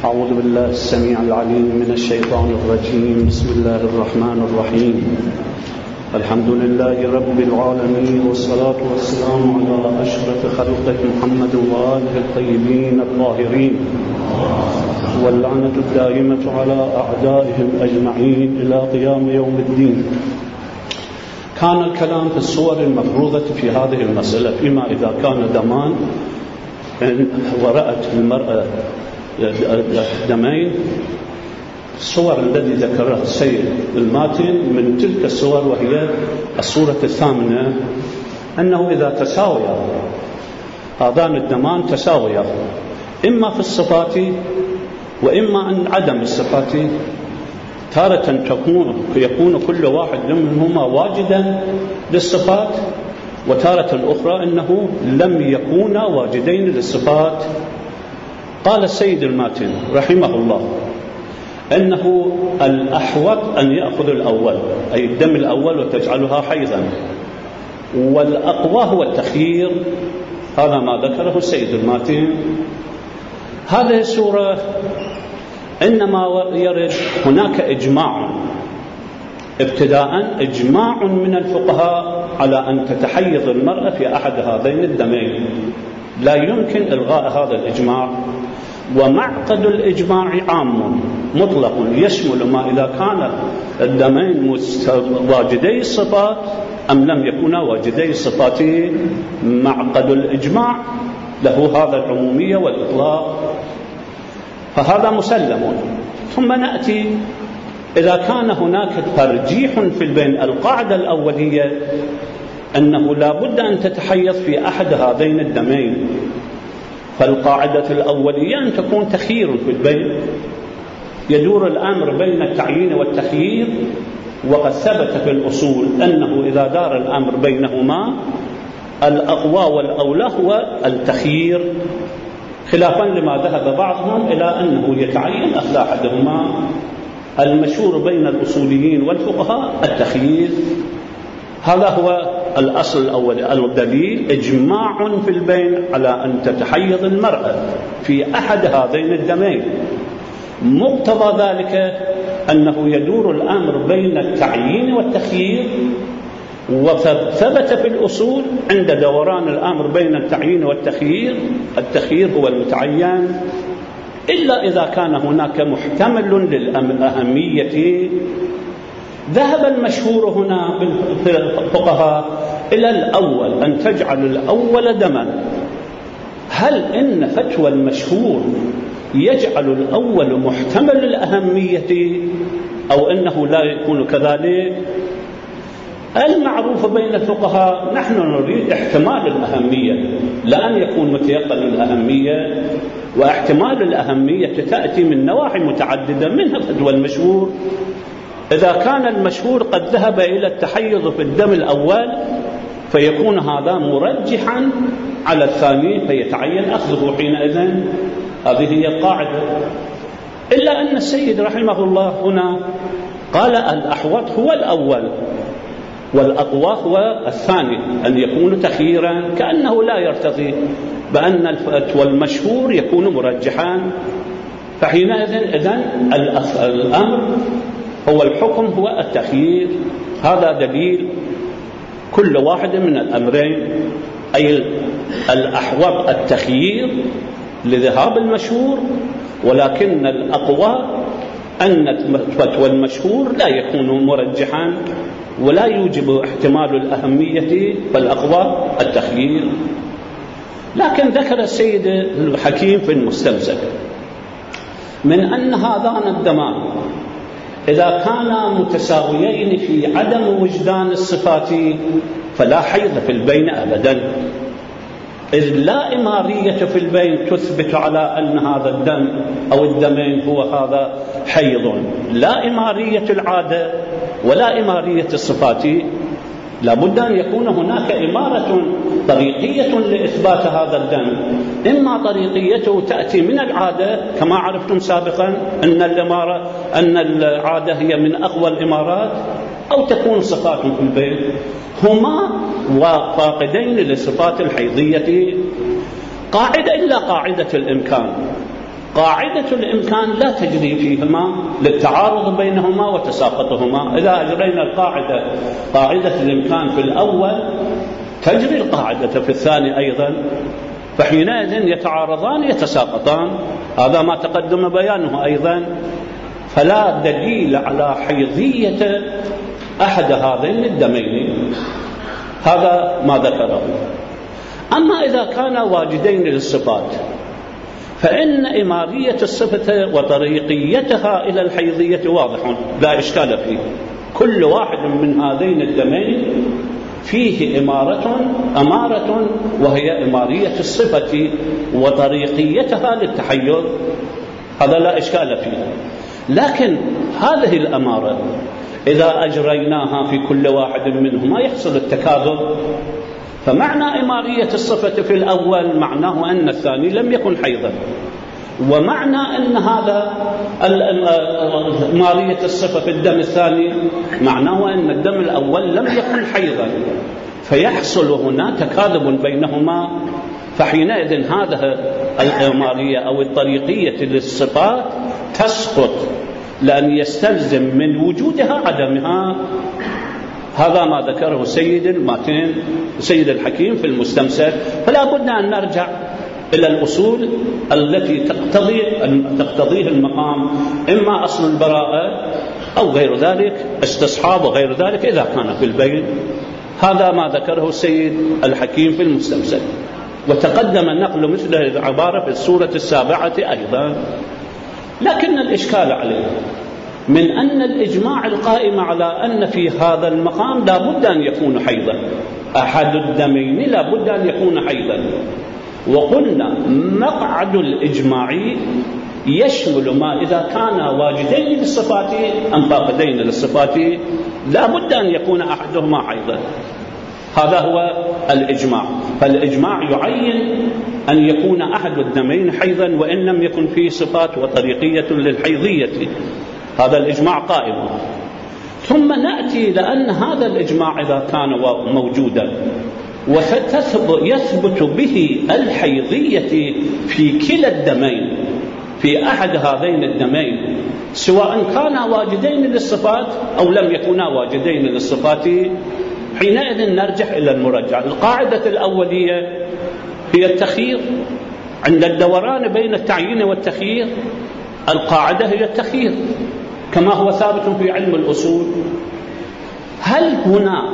أعوذ بالله السميع العليم من الشيطان الرجيم. بسم الله الرحمن الرحيم. الحمد لله رب العالمين، والصلاة والسلام على أشرف خلقه محمد وآله الطيبين الطاهرين، واللعنة الدائمة على أعدائهم أجمعين إلى قيام يوم الدين. كان الكلام في الصور المفروضة في هذه المسألة، فيما إذا كان دمان ورأت المرأة دمين. الصور التي ذكرها السيد الماتن من تلك الصور، وهي الصورة الثامنة، أنه إذا تساويا هذان الدمان تساويا إما في الصفات وإما عن عدم الصفات، تارة يكون كل واحد منهما واجدا للصفات، وتارة الأخرى أنه لم يكونا واجدين للصفات. قال السيد الماتن رحمه الله أنه الأحوط أن يأخذ الأول، أي الدم الأول، وتجعلها حيضا، والأقوى هو التخيير. هذا ما ذكره السيد الماتن. هذه السورة إنما يرد هناك إجماع، ابتداء إجماع من الفقهاء على أن تتحيض المرأة في أحد هذين الدمين، لا يمكن إلغاء هذا الإجماع. ومعقد الإجماع عام مطلق يشمل ما إذا كان الدمين واجدي الصفات أم لم يكونا واجدي الصفات. معقد الإجماع له هذا العمومية والإطلاق، فهذا مسلم. ثم نأتي إذا كان هناك ترجيح في بين القاعدة الأولية أنه لا بد أن تتحيض في أحد هذين الدمين، فالقاعدة الأولية أن تكون تخيير في البين، يدور الأمر بين التعيين والتخيير، وقد ثبت في الأصول أنه إذا دار الأمر بينهما الأقوى والأولى هو التخيير، خلافا لما ذهب بعضهم إلى أنه يتعين أخذ أحدهما. المشهور بين الأصوليين والفقهاء التخيير. هذا هو الأصل الأول. الدليل إجماع في البين على أن تتحيض المرأة في أحد هذين الدمين. مقتضى ذلك أنه يدور الأمر بين التعيين والتخيير، وثبت في الأصول عند دوران الأمر بين التعيين والتخيير التخيير هو المتعين، إلا إذا كان هناك محتمل للأهمية. ذهب المشهور هنا بالفقهاء إلى الأول، أن تجعل الأول دما. هل إن فتوى المشهور يجعل الأول محتمل الأهمية أو أنه لا يكون كذلك؟ المعروف بين الفقهاء نحن نريد احتمال الأهمية، لأن يكون متيقن الأهمية، واحتمال الأهمية تأتي من نواحي متعددة، منها فتوى المشهور. إذا كان المشهور قد ذهب إلى التحيض في الدم الأول فيكون هذا مرجحا على الثاني، فيتعين أخذه حينئذ. هذه هي القاعدة. إلا أن السيد رحمه الله هنا قال الأحوط هو الأول والأقوى هو الثاني، أن يكون تخييرا، كأنه لا يرتضي بأن الفتوى المشهور يكون مرجحا. فحينئذ الأمر هو الحكم هو التخيير. هذا دليل كل واحد من الأمرين، أي الأحوط التخيير لذهاب المشهور، ولكن الأقوى أن فتوى المشهور لا يكون مرجحا ولا يوجب احتمال الأهمية، فالأقوى التخيير. لكن ذكر السيد الحكيم في المستمسك من أن هذان الدمان إذا كانا متساويين في عدم وجدان الصفات فلا حيض في البين أبدا، إذ لا إمارية في البين تثبت على أن هذا الدم أو الدمين هو هذا حيض، لا إمارية العادة ولا إمارية الصفات. لابد أن يكون هناك إمارة طريقية لإثبات هذا الدم. إما طريقيته تأتي من العادة كما عرفتم سابقا أن العادة هي من أقوى الإمارات، أو تكون صفات في البين. هما فاقدين للصفات الحيضية. قاعدة إلا قاعدة الإمكان، قاعدة الإمكان لا تجري فيهما للتعارض بينهما وتساقطهما. إذا أجرينا قاعدة الإمكان في الأول تجري القاعدة في الثاني أيضا، فحينئذ يتعارضان يتساقطان. هذا ما تقدم بيانه أيضا. فلا دليل على حيضية أحد هذين الدمين، هذا ما ذكره. أما إذا كان واجدين للصفات فإن إمارية الصفة وطريقيتها إلى الحيضية واضح لا إشكال فيه. كل واحد من هذين الدمين فيه أمارة وهي إمارية الصفة وطريقيتها للتحيض، هذا لا إشكال فيه. لكن هذه الأمارة إذا أجريناها في كل واحد منهما يحصل التكاذب. فمعنى إمارية الصفة في الأول معناه أن الثاني لم يكن حيضا، ومعنى أن هذا إمارية الصفة في الدم الثاني معناه أن الدم الأول لم يكن حيضا، فيحصل هنا تكاذب بينهما. فحينئذ هذا الإمارية أو الطريقية للصفات تسقط، لأن يستلزم من وجودها عدمها. هذا ما ذكره سيد الحكيم في المستمسك. فلا بد أن نرجع إلى الأصول التي تقتضيه المقام، إما أصل البراءة أو غير ذلك، استصحاب وغير ذلك إذا كان في البين. هذا ما ذكره سيد الحكيم في المستمسك، وتقدم نقل مثل العبارة في السورة 7 أيضا. لكن الإشكال عليه من أن الإجماع القائم على أن في هذا المقام لا بد أن يكون حيضا، أحد الدمين لا بد أن يكون حيضا. وقلنا مقعد الإجماع يشمل ما إذا كان واجدين للصفات أم فاقدين للصفات لا بد أن يكون أحدهما حيضا. هذا هو الإجماع. فالإجماع يعين أن يكون أحد الدمين حيضا وإن لم يكن فيه صفات وطريقية للحيضية. هذا الإجماع قائم. ثم نأتي لأن هذا الإجماع إذا كان موجودا ويثبت به الحيضية في كلا الدمين، في أحد هذين الدمين، سواء كانا واجدين للصفات أو لم يكونا واجدين للصفات، حينئذ نرجع إلى المرجع. القاعدة الأولية هي التخيير. عند الدوران بين التعيين والتخيير القاعدة هي التخيير كما هو ثابت في علم الأصول. هل هنا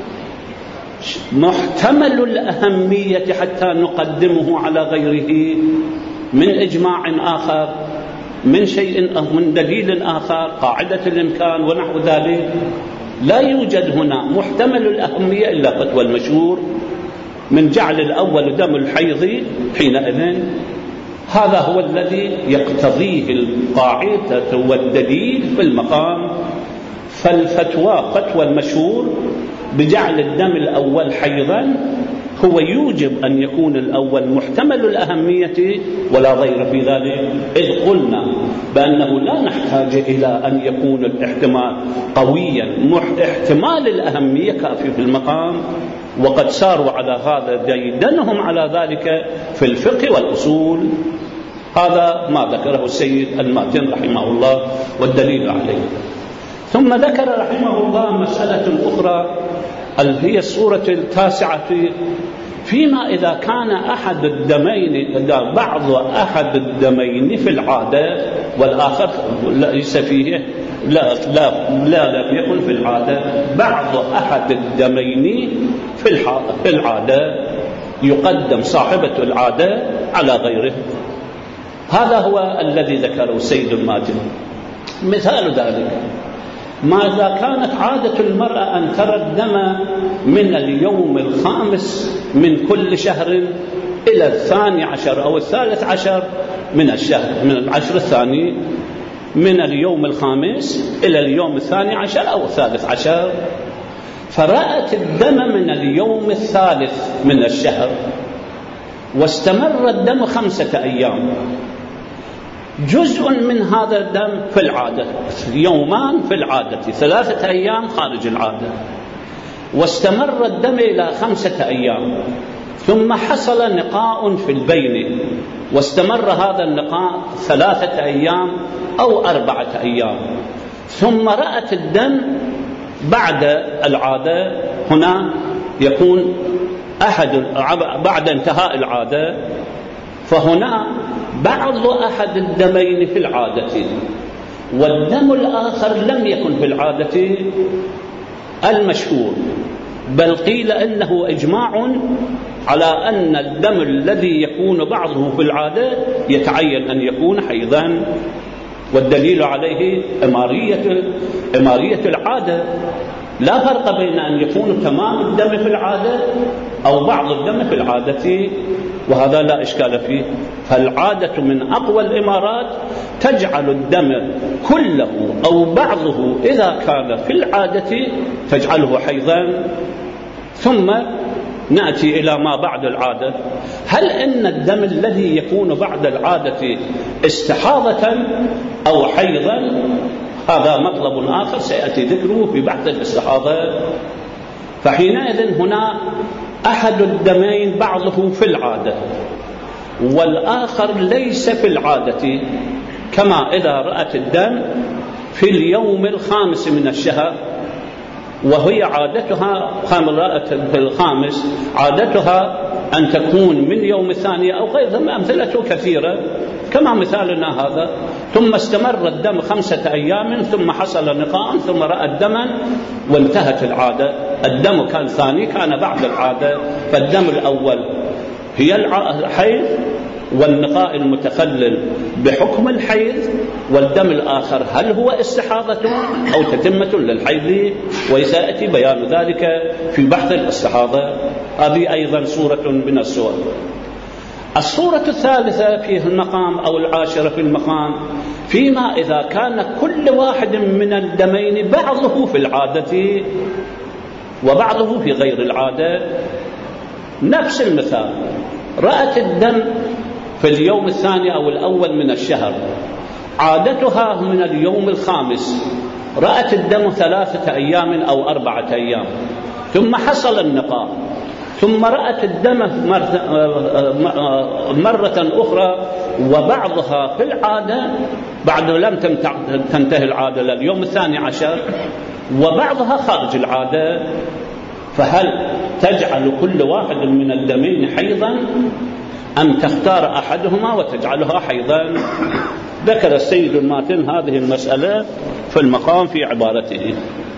محتمل الأهمية حتى نقدمه على غيره من إجماع آخر، من شيء أو من دليل آخر، قاعدة الإمكان ونحو ذلك؟ لا يوجد هنا محتمل الأهمية إلا فتوى المشهور من جعل الأول دم الحيض حينئذ. هذا هو الذي يقتضيه القاعدة والدليل في المقام. فالفتوى فتوى المشهور بجعل الدم الأول حيضا هو يوجب أن يكون الأول محتمل الأهمية ولا ضير في ذلك، إذ قلنا بأنه لا نحتاج إلى أن يكون الاحتمال قويا، احتمال الأهمية كافي في المقام. وقد ساروا على هذا ديدنهم على ذلك في الفقه والأصول. هذا ما ذكره السيد الماتن رحمه الله والدليل عليه. ثم ذكر رحمه الله مسألة أخرى هي السورة 9 فيما إذا كان أحد الدمين بعض أحد الدمين في العادة والآخر ليس فيه لا يكن في العادة، بعض أحد الدمين في العادة يقدم صاحبة العادة على غيره. هذا هو الذي ذكره سيد الماتن. مثال ذلك ماذا كانت عادة المرأة أن ترى الدم من اليوم الخامس من كل شهر إلى 12 أو 13 من الشهر، من العشر الثاني، من اليوم الخامس إلى اليوم 12 أو 13، فرأت الدم من اليوم 3 من الشهر واستمر الدم 5 أيام. جزء من هذا الدم في العادة، يومان في العادة، 3 أيام خارج العادة، واستمر الدم إلى 5 أيام، ثم حصل نقاء في البين واستمر هذا النقاء 3 أيام أو 4 أيام، ثم رأت الدم بعد العادة، هنا يكون بعد انتهاء العادة، فهنا بعض أحد الدمين في العادة والدم الآخر لم يكن في العادة المشهور، بل قيل إنه إجماع على أن الدم الذي يكون بعضه في العادة يتعين أن يكون حيضا، والدليل عليه إمارية العادة، لا فرق بين أن يكون تمام الدم في العادة أو بعض الدم في العادة، وهذا لا إشكال فيه. فالعادة من أقوى الإمارات تجعل الدم كله أو بعضه إذا كان في العادة تجعله حيضا. ثم نأتي إلى ما بعد العادة، هل إن الدم الذي يكون بعد العادة استحاضة أو حيضا؟ هذا مطلب آخر سيأتي ذكره في بحث الاستحاضة. فحينئذ هنا أحد الدمين بعضه في العادة والآخر ليس في العادة، كما إذا رأت الدم في اليوم 5 من الشهر، وهي عادتها في الخامس عادتها أن تكون من يوم الثاني أو غير، أمثلته كثيرة كما مثالنا هذا. ثم استمر الدم 5 أيام، ثم حصل نقاء، ثم رأى الدما وانتهت العادة. الدم كان ثاني، كان بعد العادة، فالدم الأول هي الحيض والنقاء المتخلل بحكم الحيض، والدم الآخر هل هو استحاضة أو تتمة للحيض، وسيأتي بيان ذلك في بحث الاستحاضة. هذه أيضا صورة من الصور. الصورة الثالثة في المقام أو العاشرة في المقام، فيما إذا كان كل واحد من الدمين بعضه في العادة وبعضه في غير العادة. نفس المثال، رأت الدم في اليوم الثاني أو الأول من الشهر، عادتها من اليوم 5، رأت الدم 3 أيام أو 4 أيام، ثم حصل النقاء، ثم رأت الدم مرة أخرى وبعضها في العادة بعد لم تنتهي العادة لليوم 12، وبعضها خارج العادة. فهل تجعل كل واحد من الدمين حيضا أم تختار أحدهما وتجعلها حيضا؟ ذكر السيد الماتن هذه المسألة في المقام في عبارته: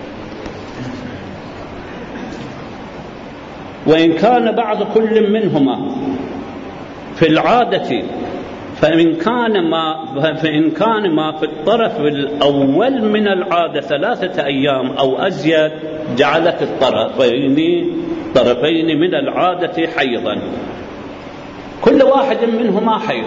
وإن كان بعض كل منهما في العادة فإن كان ما في الطرف الأول من العادة 3 أيام أو أزيد جعلت طرفين من العادة حيضا، كل واحد منهما حيض.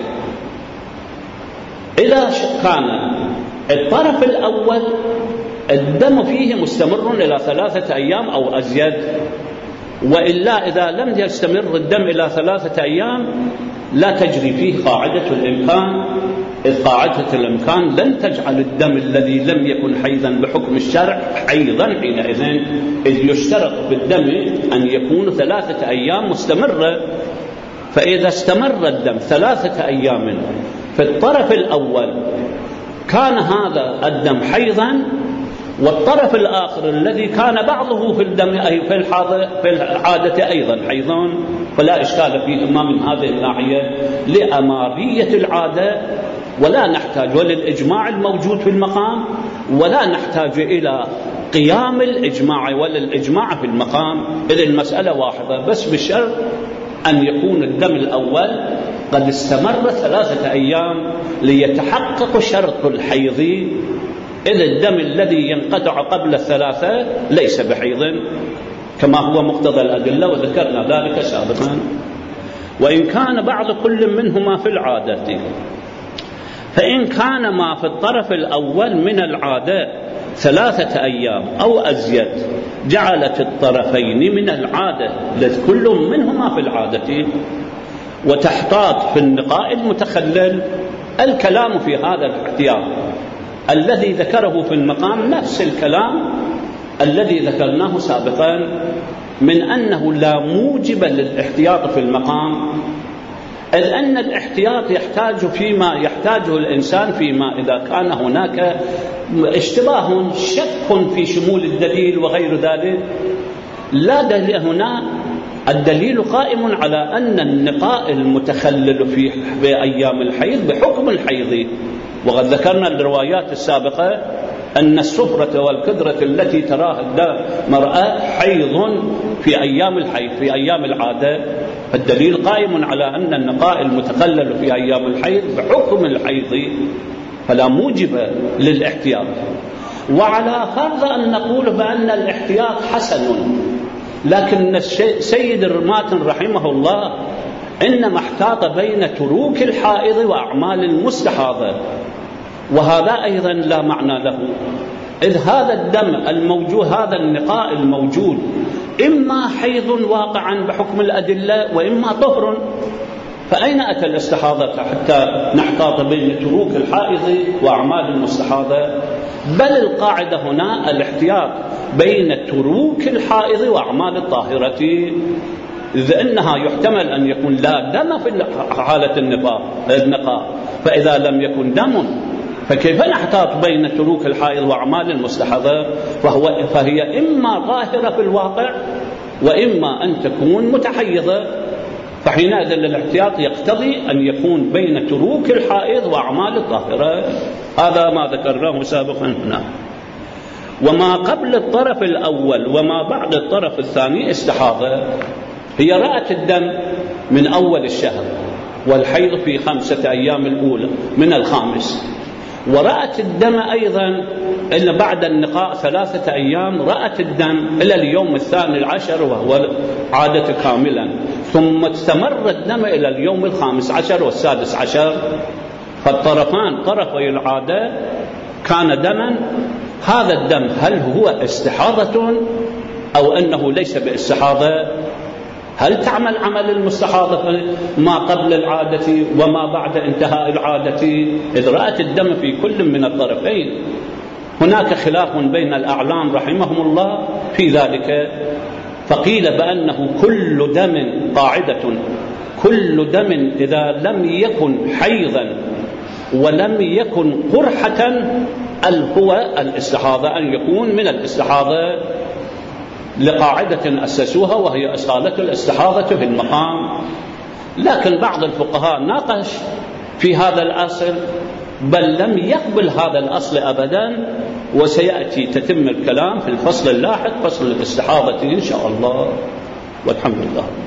إذا كان الطرف الأول الدم فيه مستمر إلى 3 أيام أو أزيد، وإلا إذا لم يستمر الدم إلى 3 أيام لا تجري فيه قاعدة الإمكان، إذ قاعدة الإمكان لن تجعل الدم الذي لم يكن حيضا بحكم الشرع حيضا حينئذ، إذ يشترط بالدم أن يكون 3 أيام مستمرة. فإذا استمر الدم 3 أيام في الطرف الأول كان هذا الدم حيضا، والطرف الآخر الذي كان بعضه في الدم أي في العادة أيضا حيضا، فلا إشكال فيهما من هذه الناحية لأمارية العادة، ولا نحتاج وللإجماع الموجود في المقام، ولا نحتاج إلى قيام الإجماع ولا الإجماع في المقام، إذ المسألة واحدة، بس بالشرط أن يكون الدم الأول قد استمر 3 أيام ليتحقق شرط الحيض، إذ الدم الذي ينقطع قبل 3 ليس بحيض كما هو مقتضى الأدلة، وذكرنا ذلك سابقا. وإن كان بعض كل منهما في العادة، فإن كان ما في الطرف الأول من العادة 3 أيام أو أزيد جعلت الطرفين من العادة كل منهما في العادة، وتحتاط في النقاء المتخلل. الكلام في هذا الاحتياط الذي ذكره في المقام نفس الكلام الذي ذكرناه سابقا، من أنه لا موجب للاحتياط في المقام، إذ أن الاحتياط يحتاج فيما يحتاجه الإنسان فيما إذا كان هناك اشتباه شك في شمول الدليل وغير ذلك. لا دليل هنا، الدليل قائم على أن النقاء المتخلل في أيام الحيض بحكم الحيض، وقد ذكرنا الروايات السابقة أن الصفرة والكدرة التي تراها المرأة حيض في أيام الحيض في أيام العادة، فالدليل قائم على أن النقاء المتخلل في أيام الحيض بحكم الحيض، فلا موجب للاحتياط. وعلى فرض أن نقول بأن الاحتياط حسن، لكن سيد الماتن رحمه الله إنما احتاط بين تروك الحائض وأعمال المستحاضة، وهذا أيضا لا معنى له، إذ هذا الدم الموجود، هذا النقاء الموجود، إما حيض واقعا بحكم الأدلة وإما طهر، فأين أتى الاستحاضة حتى نحتاط بين تروك الحائض وأعمال المستحاضة؟ بل القاعدة هنا الاحتياط بين تروك الحائض وأعمال الطاهرة، إذ أنها يحتمل أن يكون لا دم في حالة النقاء، فإذا لم يكن دم فكيف نحتاط بين تروك الحائض وأعمال المستحاضة؟ فهي إما ظاهرة في الواقع وإما أن تكون متحيضة، فحينئذ الاحتياط يقتضي أن يكون بين تروك الحائض وأعمال الطاهرة. هذا ما ذكرناه سابقا هنا. وما قبل الطرف الأول وما بعد الطرف الثاني استحاضة، هي رأت الدم من أول الشهر، والحيض في 5 أيام الأولى من الخامس، ورأت الدم أيضا إلا بعد النقاء 3 أيام، رأت الدم إلى اليوم 12 وهو عادة كاملا، ثم استمر الدم إلى اليوم 15 و16. فالطرفان طرفي العادة كان دما. هذا الدم هل هو استحاضة أو أنه ليس باستحاضة؟ هل تعمل عمل المستحاضة ما قبل العادة وما بعد انتهاء العادة؟ إذ رأت الدم في كل من الطرفين. هناك خلاف بين الأعلام رحمهم الله في ذلك، فقيل بأنه كل دم، قاعدة كل دم إذا لم يكن حيضا ولم يكن قرحة هو الاستحاضة، أن يكون من الاستحاضة، لقاعدة أسسوها وهي إصالة الاستحاضة في المقام. لكن بعض الفقهاء ناقش في هذا الأصل، بل لم يقبل هذا الأصل أبدا، وسيأتي تتم الكلام في الفصل اللاحق، فصل الاستحاضة إن شاء الله، والحمد لله.